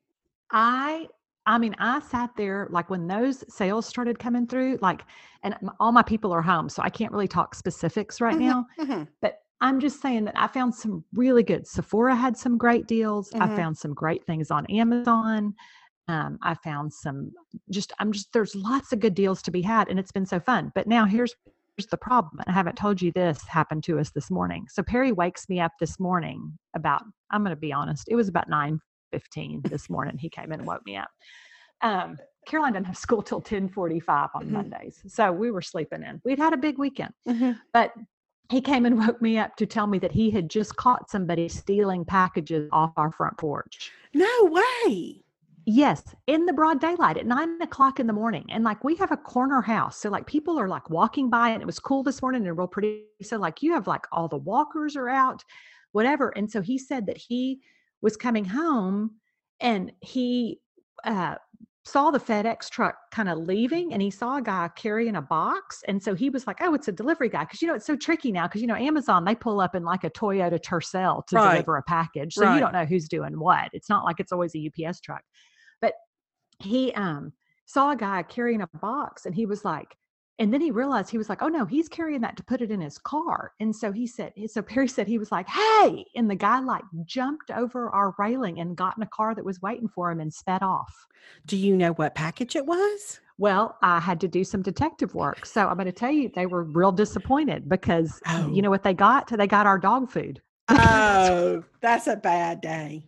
Speaker 2: I mean, I sat there like when those sales started coming through, and all my people are home, so I can't really talk specifics right now, but I'm just saying that I found some really good. Sephora had some great deals. I found some great things on Amazon. I found there's lots of good deals to be had, and it's been so fun. But now here's the problem. I haven't told you this happened to us this morning. So Perry wakes me up this morning I'm going to be honest, it was about 9:15 this morning. He came in and woke me up. Caroline doesn't have school till 10:45 on Mondays. So we were sleeping in. We'd had a big weekend, but he came and woke me up to tell me that he had just caught somebody stealing packages off our front porch.
Speaker 1: No way.
Speaker 2: Yes, in the broad daylight at 9:00 in the morning. And we have a corner house. So people are walking by, and it was cool this morning and real pretty. So you have all the walkers are out, whatever. And so he said that he was coming home and he saw the FedEx truck kind of leaving, and he saw a guy carrying a box. And so he was like, oh, it's a delivery guy. Cause it's so tricky now. Cause Amazon, they pull up in like a Toyota Tercel to deliver a package. So you don't know who's doing what. It's not like it's always a UPS truck, but he, saw a guy carrying a box, and he was like, and then he realized, he was like, oh no, he's carrying that to put it in his car. And so Perry said, he was like, hey, and the guy like jumped over our railing and got in a car that was waiting for him and sped off.
Speaker 1: Do you know what package it was?
Speaker 2: Well, I had to do some detective work. So I'm going to tell you, they were real disappointed because you know what they got? They got our dog food.
Speaker 1: Oh, that's a bad day.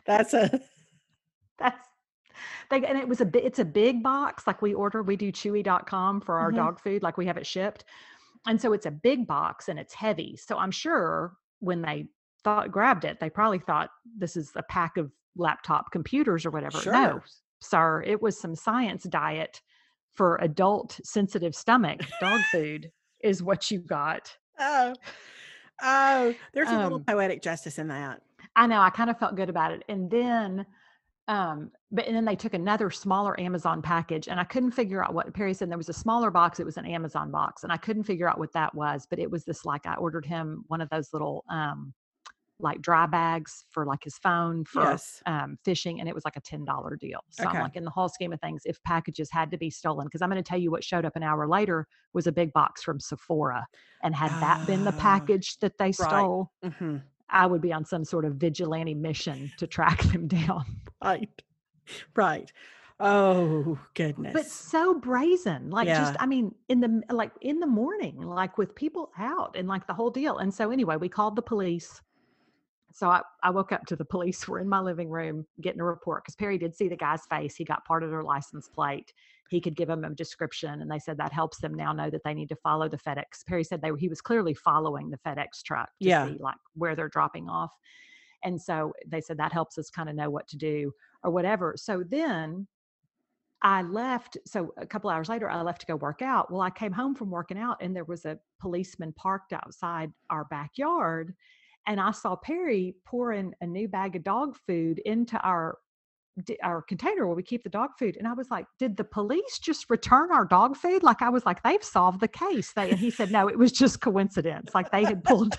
Speaker 2: And it's a big box. Like we do chewy.com for our dog food. Like we have it shipped. And so it's a big box and it's heavy. So I'm sure when they grabbed it, they probably thought this is a pack of laptop computers or whatever.
Speaker 1: Sure.
Speaker 2: No, sir. It was some science diet for adult sensitive stomach. Dog food is what you got.
Speaker 1: Oh, there's a little poetic justice in that.
Speaker 2: I know. I kind of felt good about it. And then, and then they took another smaller Amazon package, and I couldn't figure out what Perry said. There was a smaller box. It was an Amazon box, and I couldn't figure out what that was, but it was this, like, I ordered him one of those little, like dry bags for like his phone for fishing, and it was like a $10 deal. So I'm like, in the whole scheme of things, if packages had to be stolen, because I'm going to tell you what showed up an hour later was a big box from Sephora, and had that been the package that they stole, I would be on some sort of vigilante mission to track them down.
Speaker 1: Right. Oh goodness.
Speaker 2: But so brazen, like just, I mean, in the morning, like with people out and like the whole deal. And so anyway, we called the police. So I woke up to the police were in my living room getting a report, because Perry did see the guy's face. He got part of their license plate. He could give them a description, and they said that helps them now know that they need to follow the FedEx. Perry said he was clearly following the FedEx truck to see like where they're dropping off. And so they said that helps us kind of know what to do or whatever. So then I left. So a couple hours later, I left to go work out. Well, I came home from working out, and there was a policeman parked outside our backyard. And I saw Perry pouring a new bag of dog food into our container where we keep the dog food. And I was like, did the police just return our dog food? Like, I was like, they've solved the case. And he said, no, it was just coincidence. Like they had pulled.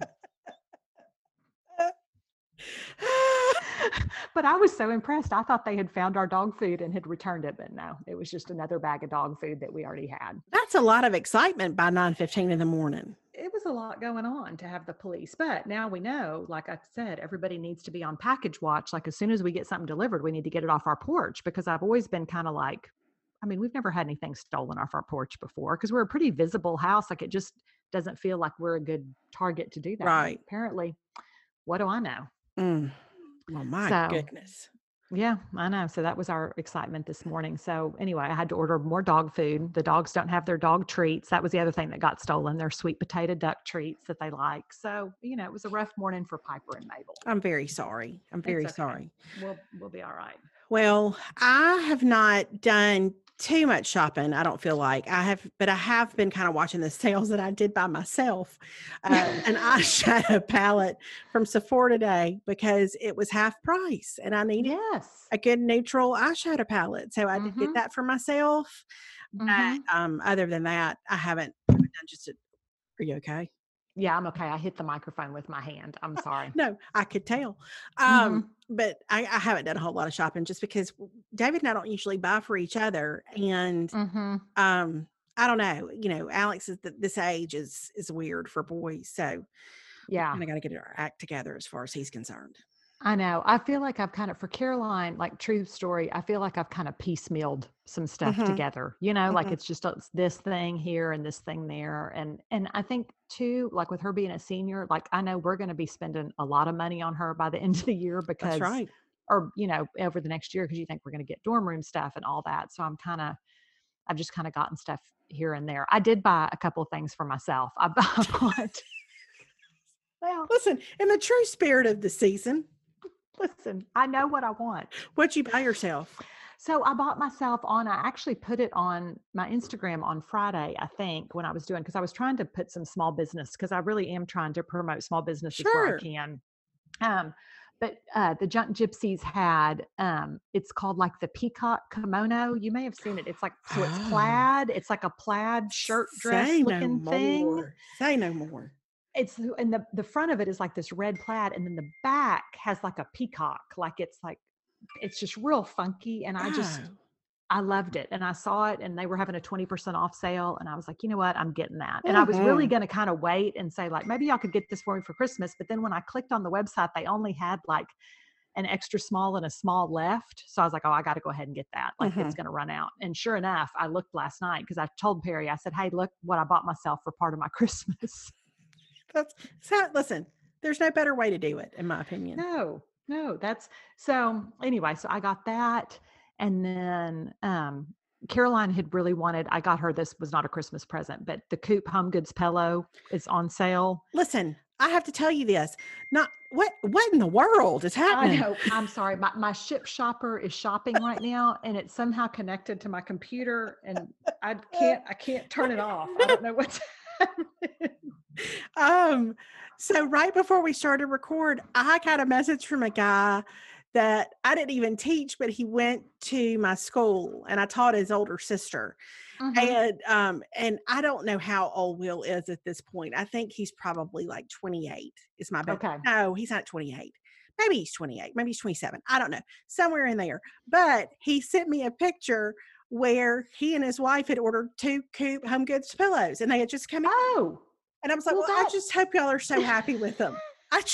Speaker 2: But I was so impressed. I thought they had found our dog food and had returned it, but no, it was just another bag of dog food that we already had.
Speaker 1: That's a lot of excitement by 9:15 in the morning.
Speaker 2: It was a lot going on to have the police, but now we know, like I said, everybody needs to be on package watch. Like as soon as we get something delivered, we need to get it off our porch, because I've always been kind of like, I mean, we've never had anything stolen off our porch before, because we're a pretty visible house. Like it just doesn't feel like we're a good target to do that.
Speaker 1: Right.
Speaker 2: Apparently, what do I know?
Speaker 1: Oh my goodness.
Speaker 2: Yeah, I know. So that was our excitement this morning. So anyway, I had to order more dog food. The dogs don't have their dog treats. That was the other thing that got stolen, their sweet potato duck treats that they like. So, it was a rough morning for Piper and Mabel.
Speaker 1: I'm very sorry. Sorry.
Speaker 2: We'll be all right.
Speaker 1: Well, I have not done too much shopping. I don't feel like I have been kind of watching the sales that I did by myself. An eyeshadow palette from Sephora today, because it was half price and I needed a good neutral eyeshadow palette. So I did get that for myself. But other than that, I haven't done are you okay?
Speaker 2: Yeah, I'm okay. I hit the microphone with my hand. I'm sorry.
Speaker 1: No, I could tell. But I haven't done a whole lot of shopping, just because David and I don't usually buy for each other. And I don't know, Alex is this age is weird for boys. So I got to get our act together as far as he's concerned.
Speaker 2: I know. I feel like I've kind of, for Caroline, like true story, I feel like I've kind of piecemealed some stuff together, like it's just this thing here and this thing there. And I think too, like with her being a senior, like I know we're going to be spending a lot of money on her by the end of the year, because,
Speaker 1: that's right.
Speaker 2: Or, over the next year, because you think we're going to get dorm room stuff and all that. So I've just kind of gotten stuff here and there. I did buy a couple of things for myself. I bought,
Speaker 1: well, listen, in the true spirit of the season,
Speaker 2: listen, I know what I want.
Speaker 1: What'd you buy yourself?
Speaker 2: So I bought myself I actually put it on my Instagram on Friday, I think, when I was because I was trying to put some small business, because I really am trying to promote small businesses where I can. But the Junk Gypsies had, it's called like the peacock kimono. You may have seen it. It's like, so it's plaid. It's like a plaid shirt dress
Speaker 1: Say no
Speaker 2: looking thing.
Speaker 1: more. Say no more.
Speaker 2: It's, and the front of it is like this red plaid. And then the back has like a peacock. It's just real funky. And I loved it. And I saw it and they were having a 20% off sale. And I was like, you know what? I'm getting that. And I was really going to kind of wait and say like, maybe y'all could get this for me for Christmas. But then when I clicked on the website, they only had like an extra small and a small left. So I was like, oh, I got to go ahead and get that. Like it's going to run out. And sure enough, I looked last night because I told Perry, I said, hey, look what I bought myself for part of my Christmas.
Speaker 1: Listen, there's no better way to do it, in my opinion.
Speaker 2: No, that's so anyway, so I got that. And then Caroline had really wanted, I got her, this was not a Christmas present, but the Coop Home Goods pillow is on sale.
Speaker 1: Listen, I have to tell you this. Not what in the world is happening?
Speaker 2: I know. I'm sorry. My Ship Shopper is shopping right now and it's somehow connected to my computer and I can't turn it off. I don't know what's
Speaker 1: happening. So right before we started record, I got a message from a guy that I didn't even teach, but he went to my school and I taught his older sister. And I don't know how old Will is at this point. I think he's probably like 28 is my bet.
Speaker 2: Okay.
Speaker 1: No, he's not 28. Maybe he's 28. Maybe he's 27. I don't know. Somewhere in there. But he sent me a picture where he and his wife had ordered 2 Coop Home Goods pillows and they had just come in.
Speaker 2: Oh.
Speaker 1: And I was like, well, I just hope y'all are so happy with them. I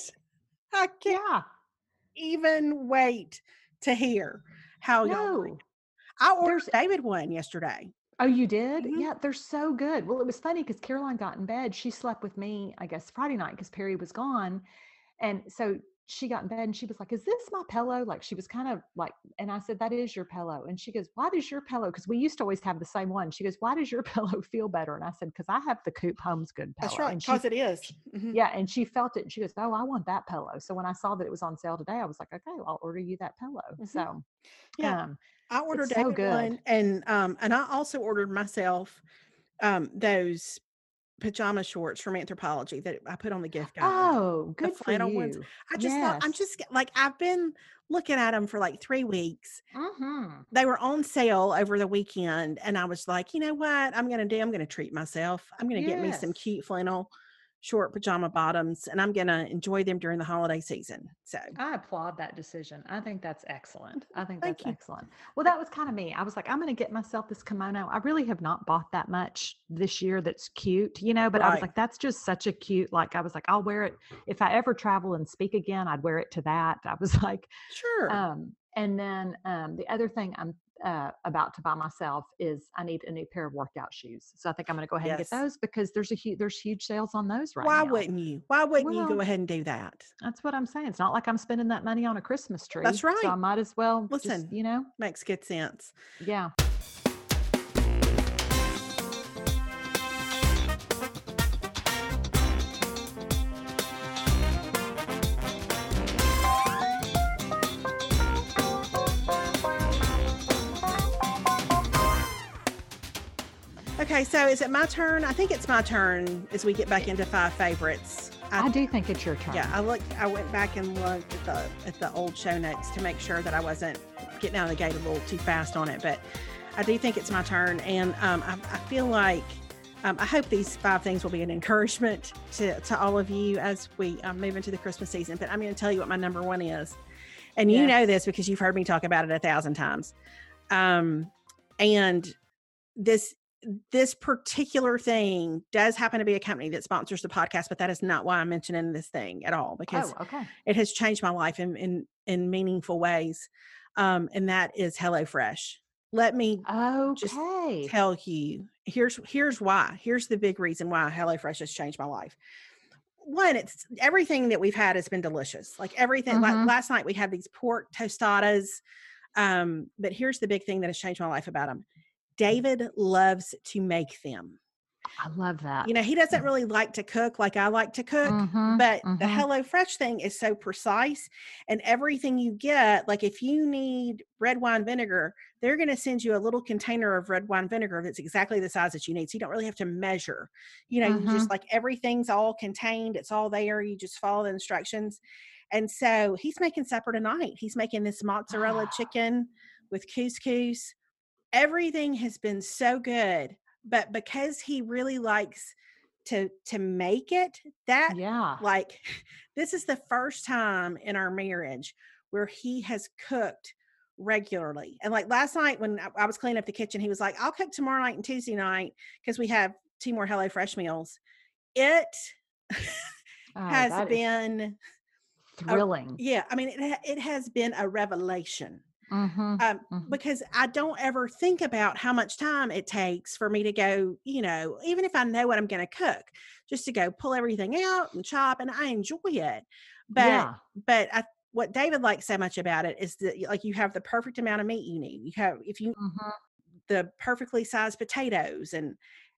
Speaker 1: can't even wait to hear how y'all like. I ordered David one yesterday.
Speaker 2: Oh, you did? Mm-hmm. Yeah, they're so good. Well, it was funny because Caroline got in bed. She slept with me, I guess, Friday night because Perry was gone. And so she got in bed and she was like, is this my pillow? Like she was kind of like, and I said, that is your pillow. And she goes, why does your pillow? Because we used to always have the same one. She goes, why does your pillow feel better? And I said, because I have the Coop Homes Good pillow.
Speaker 1: That's right, because it is.
Speaker 2: Mm-hmm. Yeah, and she felt it. And she goes, oh, I want that pillow. So when I saw that it was on sale today, I was like, okay, well, I'll order you that pillow. Mm-hmm. So
Speaker 1: yeah, I ordered David one, and I also ordered myself those pajama shorts from Anthropologie that I put on the gift guide.
Speaker 2: Oh, good for you.
Speaker 1: Ones. I just thought, I'm just like, I've been looking at them for like 3 weeks.
Speaker 2: Mm-hmm.
Speaker 1: They were on sale over the weekend. And I was like, you know what I'm going to treat myself. I'm going to get me some cute flannel short pajama bottoms and I'm going to enjoy them during the holiday season. So
Speaker 2: I applaud that decision. I think that's excellent. Excellent. Well, that was kind of me. I was like, I'm going to get myself this kimono. I really have not bought that much this year. That's cute, but I was like, that's just such a cute, like, I was like, I'll wear it. If I ever travel and speak again, I'd wear it to that. I was like,
Speaker 1: sure.
Speaker 2: And then the other thing I'm about to buy myself is I need a new pair of workout shoes. So I think I'm going to go ahead and get those because there's huge sales on those right now.
Speaker 1: Why wouldn't you go ahead and do that?
Speaker 2: That's what I'm saying. It's not like I'm spending that money on a Christmas tree.
Speaker 1: That's right.
Speaker 2: So I might as well
Speaker 1: listen, makes good sense.
Speaker 2: Yeah.
Speaker 1: Okay, so is it my turn? I think it's my turn as we get back into 5 favorites.
Speaker 2: I do think it's your turn.
Speaker 1: Yeah, I went back and looked at the old show notes to make sure that I wasn't getting out of the gate a little too fast on it, but I do think it's my turn, and I feel like I hope these 5 things will be an encouragement to all of you as we move into the Christmas season. But I'm going to tell you what my number 1 is, and you know this because you've heard me talk about it 1,000 times. And this particular thing does happen to be a company that sponsors the podcast, but that is not why I'm mentioning this thing at all, because it has changed my life in meaningful ways. And that is HelloFresh. Let me just tell you, here's why. Here's the big reason why HelloFresh has changed my life. One, it's everything that we've had has been delicious. Like everything, like last night we had these pork tostadas. But here's the big thing that has changed my life about them. David loves to make them.
Speaker 2: I love that.
Speaker 1: He doesn't really like to cook like I like to cook, but the HelloFresh thing is so precise, and everything you get, like if you need red wine vinegar, they're going to send you a little container of red wine vinegar that's exactly the size that you need. So you don't really have to measure, you just like everything's all contained. It's all there. You just follow the instructions. And so he's making supper tonight. He's making this mozzarella chicken with couscous. Everything has been so good, but because he really likes to make it, that like this is the first time in our marriage where he has cooked regularly. And like last night when I was cleaning up the kitchen, he was like, I'll cook tomorrow night and Tuesday night because we have 2 more HelloFresh meals. It has been
Speaker 2: thrilling.
Speaker 1: I mean, it has been a revelation. Because I don't ever think about how much time it takes for me to go, even if I know what I'm going to cook, just to go pull everything out and chop, and I enjoy it. But what David likes so much about it is that like you have the perfect amount of meat you need. You have the perfectly sized potatoes, and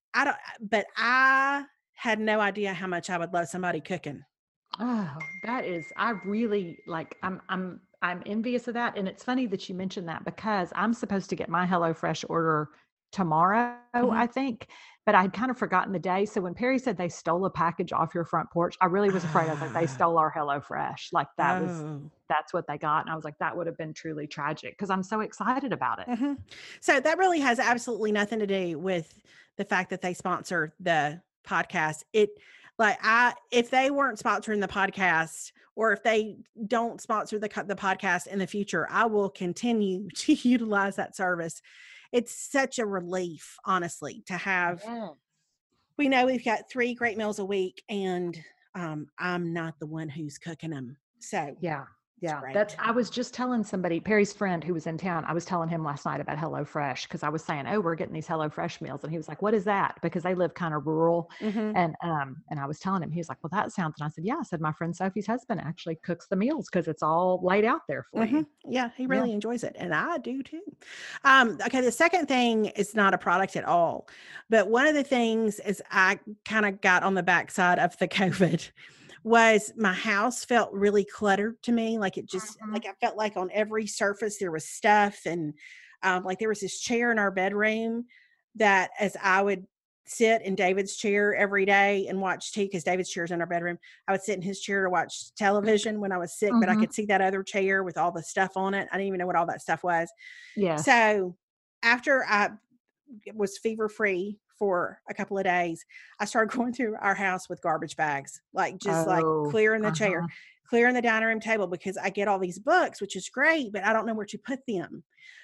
Speaker 1: I had no idea how much I would love somebody cooking.
Speaker 2: Oh, I really like, I'm envious of that. And it's funny that you mentioned that because I'm supposed to get my HelloFresh order tomorrow, I think, but I had kind of forgotten the day. So when Perry said they stole a package off your front porch, I really was afraid. I was like, they stole our HelloFresh. Like that's what they got. And I was like, that would have been truly tragic because I'm so excited about it.
Speaker 1: So that really has absolutely nothing to do with the fact that they sponsor the podcast. If they weren't sponsoring the podcast, or if they don't sponsor the podcast in the future, I will continue to utilize that service. It's such a relief, honestly, to have. We know we've got 3 great meals a week, and I'm not the one who's cooking them. So
Speaker 2: I was just telling somebody, Perry's friend who was in town, I was telling him last night about HelloFresh because I was saying, oh, we're getting these HelloFresh meals. And he was like, what is that? Because they live kind of rural. And I was telling him, he was like, well, that sounds, and I said, yeah, I said, my friend Sophie's husband actually cooks the meals because it's all laid out there for you.
Speaker 1: Yeah, he really enjoys it. And I do too. Okay, the second thing is not a product at all. But one of the things is I kind of got on the backside of the COVID was my house felt really cluttered to me. Like it just, like I felt like on every surface there was stuff. And like there was this chair in our bedroom that as I would sit in David's chair every day and watch TV, because David's chair's in our bedroom, I would sit in his chair to watch television when I was sick, but I could see that other chair with all the stuff on it. I didn't even know what all that stuff was.
Speaker 2: Yeah.
Speaker 1: So after I was fever free for a couple of days, I started going through our house with garbage bags, like just like clearing the chair, clearing the dining room table, because I get all these books, which is great, but I don't know where to put them.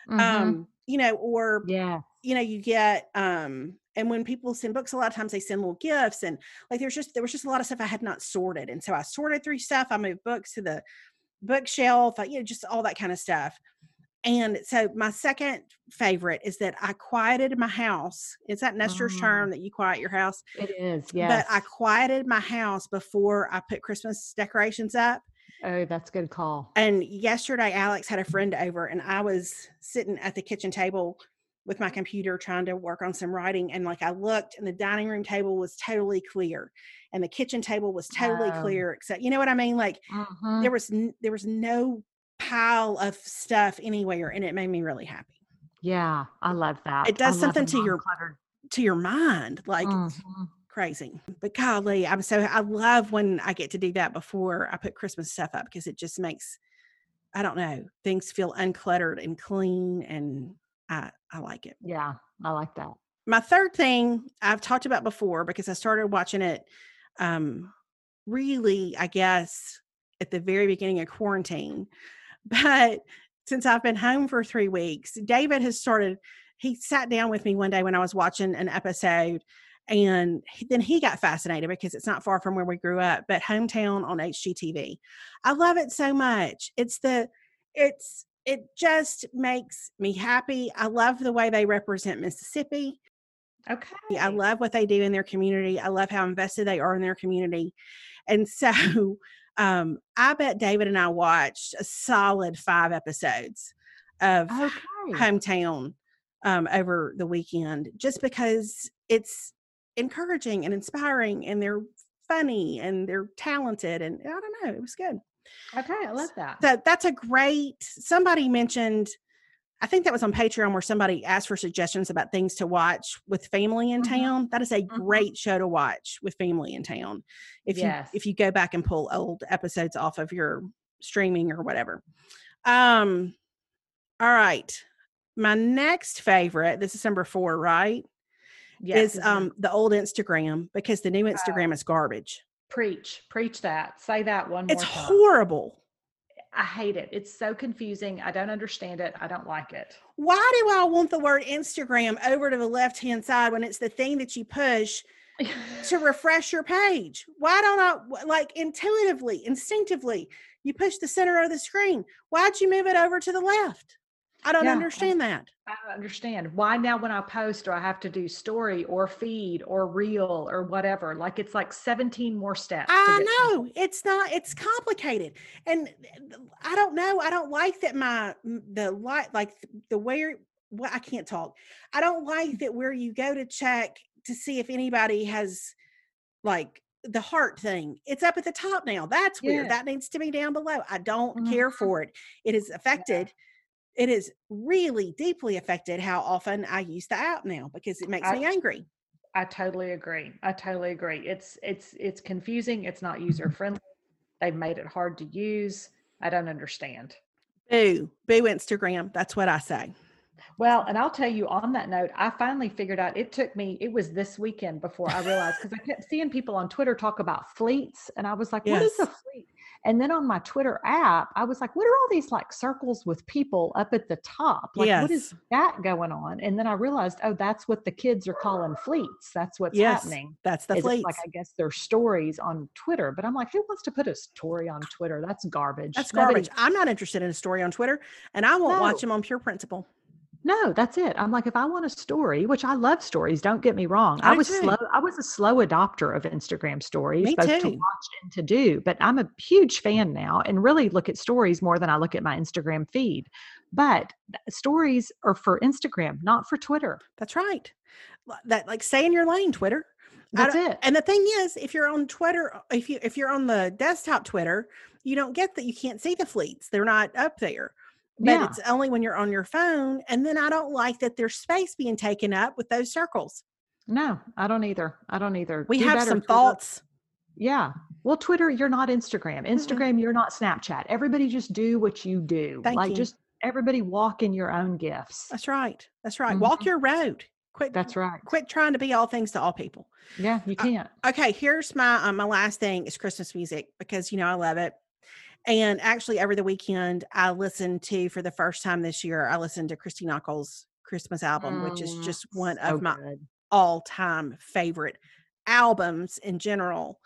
Speaker 1: You get, and when people send books, a lot of times they send little gifts, and like there was just a lot of stuff I had not sorted. And so I sorted through stuff. I moved books to the bookshelf, just all that kind of stuff. And so my second favorite is that I quieted my house. It's that Nestor's term that you quiet your house.
Speaker 2: It is, yes.
Speaker 1: But I quieted my house before I put Christmas decorations up.
Speaker 2: Oh, that's a good call.
Speaker 1: And yesterday, Alex had a friend over, and I was sitting at the kitchen table with my computer trying to work on some writing. And like I looked, and the dining room table was totally clear, and the kitchen table was totally clear. Except, you know what I mean? Like there was no pile of stuff anywhere, and it made me really happy.
Speaker 2: Yeah, I love that.
Speaker 1: It does something to your mind, like crazy. But golly, I love when I get to do that before I put Christmas stuff up, because it just makes, I don't know, things feel uncluttered and clean, and I like it.
Speaker 2: Yeah, I like that.
Speaker 1: My third thing I've talked about before, because I started watching it really, I guess, at the very beginning of quarantine. But since I've been home for 3 weeks, David he sat down with me one day when I was watching an episode, and then he got fascinated because it's not far from where we grew up, but Hometown on HGTV. I love it so much. It just makes me happy. I love the way they represent Mississippi.
Speaker 2: Okay.
Speaker 1: I love what they do in their community. I love how invested they are in their community. And so I bet David and I watched a solid 5 episodes of Hometown over the weekend, just because it's encouraging and inspiring, and they're funny and they're talented, and I don't know, it was good.
Speaker 2: Okay, I love that.
Speaker 1: So that's somebody mentioned I think that was on Patreon where somebody asked for suggestions about things to watch with family in town. That is a great show to watch with family in town. If you go back and pull old episodes off of your streaming or whatever. All right. My next favorite, this is number 4, right?
Speaker 2: Yes.
Speaker 1: Is the old Instagram, because the new Instagram is garbage.
Speaker 2: Preach that. Say that one more time.
Speaker 1: It's horrible.
Speaker 2: I hate it. It's so confusing. I don't understand it. I don't like it.
Speaker 1: Why do I want the word Instagram over to the left-hand side when it's the thing that you push to refresh your page? Why don't I, like, instinctively, you push the center of the screen? Why'd you move it over to the left? I don't understand that.
Speaker 2: I don't understand. Why now when I post, do I have to do story or feed or reel or whatever? Like, it's like 17 more steps.
Speaker 1: I know. It's not, it's complicated. And I don't know. I don't like that I can't talk. I don't like that where you go to check to see if anybody has, like, the heart thing. It's up at the top now. That's weird. That needs to be down below. I don't care for it. It has affected. It is really deeply affected how often I use the app now, because it makes me angry.
Speaker 2: I totally agree. It's confusing. It's not user friendly. They've made it hard to use. I don't understand.
Speaker 1: Boo Instagram. That's what I say.
Speaker 2: Well, and I'll tell you on that note, I finally figured out, it was this weekend before I realized, because I kept seeing people on Twitter talk about fleets. And I was like, what is a fleet? And then on my Twitter app, I was like, what are all these like circles with people up at the top? Like, what is that going on? And then I realized, that's what the kids are calling fleets. That's what's happening.
Speaker 1: That's the fleets.
Speaker 2: Like, I guess they're stories on Twitter, but I'm like, who wants to put a story on Twitter? That's garbage.
Speaker 1: That's garbage. I'm not interested in a story on Twitter, and I won't watch them on pure principle.
Speaker 2: No, that's it. I'm like, if I want a story, which I love stories, don't get me wrong. I was a slow adopter of Instagram stories, both to watch and to do, but I'm a huge fan now and really look at stories more than I look at my Instagram feed. But stories are for Instagram, not for Twitter.
Speaker 1: That's right. That, like, stay in your lane, Twitter.
Speaker 2: That's it.
Speaker 1: And the thing is, if you're on Twitter, if you're on the desktop Twitter, you don't get that. You can't see the fleets. They're not up there. But it's only when you're on your phone. And then I don't like that there's space being taken up with those circles.
Speaker 2: No, I don't either.
Speaker 1: We have some thoughts.
Speaker 2: Yeah. Well, Twitter, you're not Instagram. Instagram, you're not Snapchat. Everybody just do what you do. Just everybody walk in your own gifts.
Speaker 1: That's right. Walk your road.
Speaker 2: That's right.
Speaker 1: Quit trying to be all things to all people.
Speaker 2: Yeah, you can't.
Speaker 1: Okay. Here's my last thing is Christmas music, because, I love it. And actually, over the weekend, I listened to, for the first time this year, I listened to Christy Nockels' Christmas album, which is just one of my all-time favorite albums in general.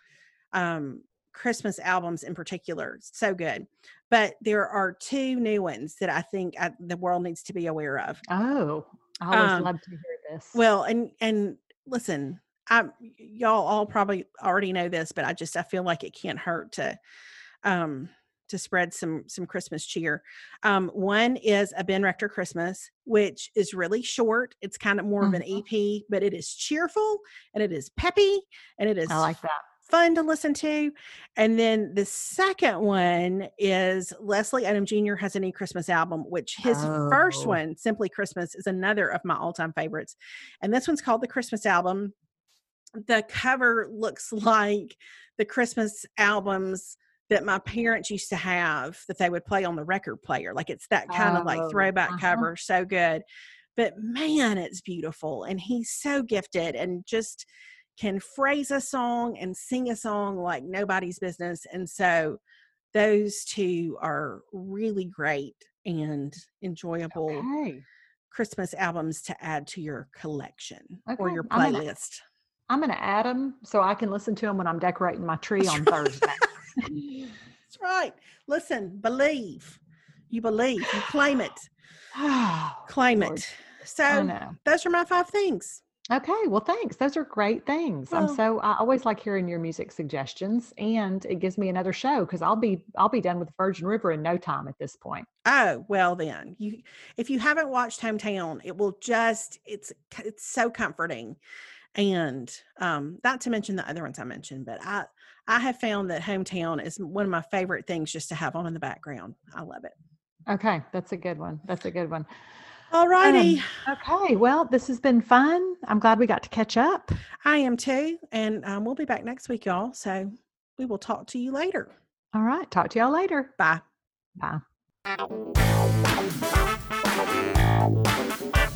Speaker 1: Christmas albums in particular, so good. But there are 2 new ones that I think the world needs to be aware of.
Speaker 2: Oh, I always love to hear this.
Speaker 1: Well, and listen, y'all all probably already know this, but I feel like it can't hurt to spread some Christmas cheer. One is a Ben Rector Christmas, which is really short. It's kind of more of an EP, but it is cheerful and it is peppy and it is
Speaker 2: I like that.
Speaker 1: Fun to listen to. And then the second one is Leslie Odom Jr. has a new Christmas album, which his first one, Simply Christmas, is another of my all-time favorites. And this one's called The Christmas Album. The cover looks like the Christmas albums that my parents used to have that they would play on the record player. Like, it's that kind of like throwback cover. So good. But man, it's beautiful. And he's so gifted and just can phrase a song and sing a song like nobody's business. And so those 2 are really great and enjoyable Christmas albums to add to your collection or your playlist.
Speaker 2: I'm going to add them so I can listen to them when I'm decorating my tree on Thursday.
Speaker 1: That's right. Listen, believe. You claim it. Claim it. So those are my 5 things.
Speaker 2: Okay. Well, thanks. Those are great things. I always like hearing your music suggestions, and it gives me another show because I'll be done with Virgin River in no time at this point.
Speaker 1: Oh, well then if you haven't watched Hometown, it will it's so comforting. And not to mention the other ones I mentioned, but I have found that Hometown is one of my favorite things just to have on in the background. I love it.
Speaker 2: Okay. That's a good one. That's a good one.
Speaker 1: All righty.
Speaker 2: Okay. Well, this has been fun. I'm glad we got to catch up.
Speaker 1: I am too. And we'll be back next week, y'all. So we will talk to you later.
Speaker 2: All right. Talk to y'all later.
Speaker 1: Bye.
Speaker 2: Bye.